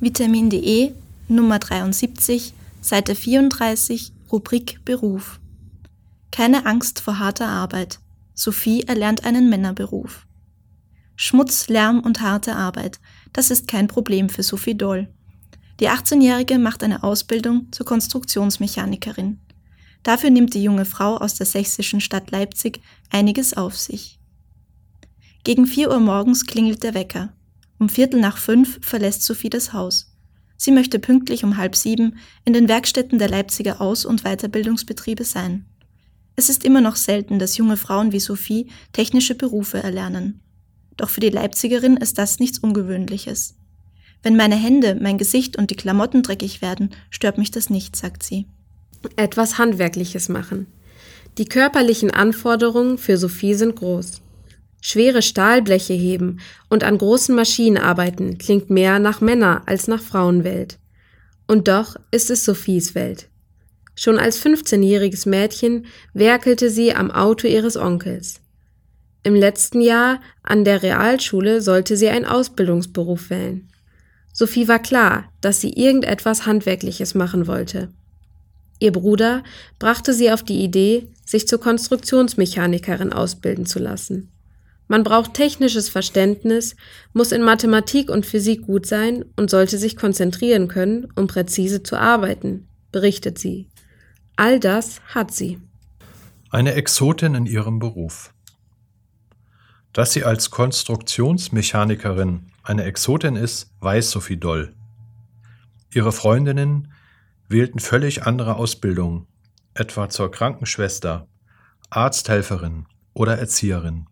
Vitamin DE, Nummer 73, Seite 34, Rubrik Beruf. Keine Angst vor harter Arbeit. Sophie erlernt einen Männerberuf. Schmutz, Lärm und harte Arbeit, das ist kein Problem für Sophie Doll. Die 18-Jährige macht eine Ausbildung zur Konstruktionsmechanikerin. Dafür nimmt die junge Frau aus der sächsischen Stadt Leipzig einiges auf sich. Gegen 4 Uhr morgens klingelt der Wecker. Um 4:45 verlässt Sophie das Haus. Sie möchte pünktlich um 6:30 in den Werkstätten der Leipziger Aus- und Weiterbildungsbetriebe sein. Es ist immer noch selten, dass junge Frauen wie Sophie technische Berufe erlernen. Doch für die Leipzigerin ist das nichts Ungewöhnliches. Wenn meine Hände, mein Gesicht und die Klamotten dreckig werden, stört mich das nicht, sagt sie. Etwas Handwerkliches machen. Die körperlichen Anforderungen für Sophie sind groß. Schwere Stahlbleche heben und an großen Maschinen arbeiten klingt mehr nach Männer- als nach Frauenwelt. Und doch ist es Sophies Welt. Schon als 15-jähriges Mädchen werkelte sie am Auto ihres Onkels. Im letzten Jahr an der Realschule sollte sie einen Ausbildungsberuf wählen. Sophie war klar, dass sie irgendetwas Handwerkliches machen wollte. Ihr Bruder brachte sie auf die Idee, sich zur Konstruktionsmechanikerin ausbilden zu lassen. Man braucht technisches Verständnis, muss in Mathematik und Physik gut sein und sollte sich konzentrieren können, um präzise zu arbeiten, berichtet sie. All das hat sie. Eine Exotin in ihrem Beruf. Dass sie als Konstruktionsmechanikerin eine Exotin ist, weiß Sophie Doll. Ihre Freundinnen wählten völlig andere Ausbildungen, etwa zur Krankenschwester, Arzthelferin oder Erzieherin.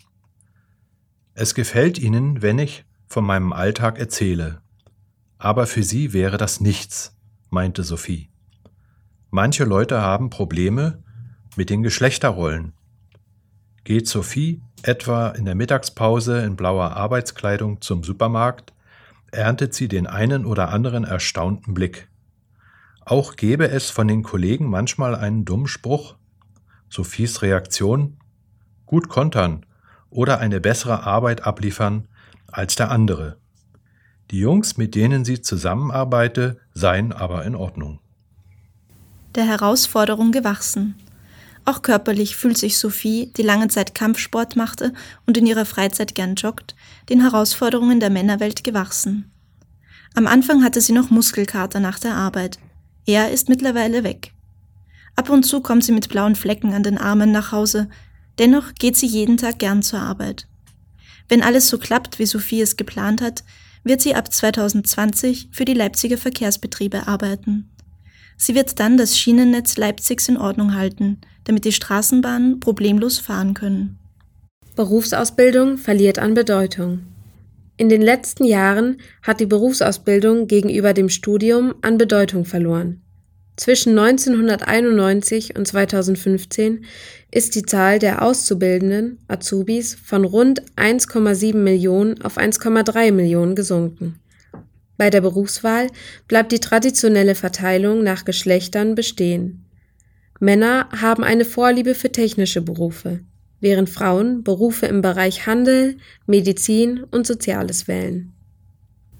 Es gefällt ihnen, wenn ich von meinem Alltag erzähle. Aber für sie wäre das nichts, meinte Sophie. Manche Leute haben Probleme mit den Geschlechterrollen. Geht Sophie etwa in der Mittagspause in blauer Arbeitskleidung zum Supermarkt, erntet sie den einen oder anderen erstaunten Blick. Auch gäbe es von den Kollegen manchmal einen dummen Spruch. Sophies Reaktion: gut kontern oder eine bessere Arbeit abliefern als der andere. Die Jungs, mit denen sie zusammenarbeite, seien aber in Ordnung. Der Herausforderung gewachsen. Auch körperlich fühlt sich Sophie, die lange Zeit Kampfsport machte und in ihrer Freizeit gern joggt, den Herausforderungen der Männerwelt gewachsen. Am Anfang hatte sie noch Muskelkater nach der Arbeit. Er ist mittlerweile weg. Ab und zu kommt sie mit blauen Flecken an den Armen nach Hause, dennoch geht sie jeden Tag gern zur Arbeit. Wenn alles so klappt, wie Sophie es geplant hat, wird sie ab 2020 für die Leipziger Verkehrsbetriebe arbeiten. Sie wird dann das Schienennetz Leipzigs in Ordnung halten, damit die Straßenbahnen problemlos fahren können. Berufsausbildung verliert an Bedeutung. In den letzten Jahren hat die Berufsausbildung gegenüber dem Studium an Bedeutung verloren. Zwischen 1991 und 2015 ist die Zahl der Auszubildenden, Azubis, von rund 1,7 Millionen auf 1,3 Millionen gesunken. Bei der Berufswahl bleibt die traditionelle Verteilung nach Geschlechtern bestehen. Männer haben eine Vorliebe für technische Berufe, während Frauen Berufe im Bereich Handel, Medizin und Soziales wählen.